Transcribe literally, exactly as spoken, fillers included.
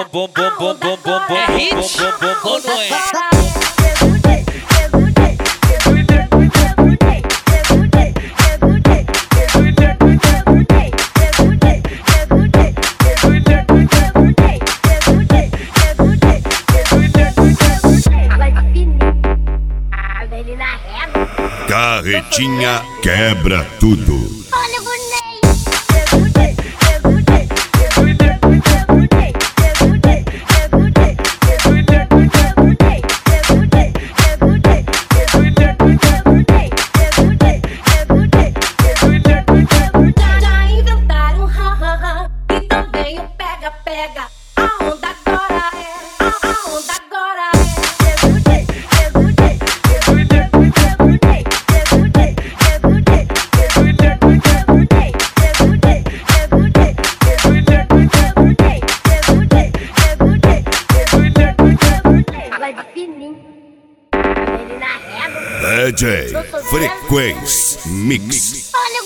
bom bom bom bom bom bom bom. É hit ou não é? Carretinha quebra tudo. Olha o boneco. Já inventaram ha-ha-ha e também o pega-pega. A onda agora é, a onda agora é. D J Frequência Mix. Olha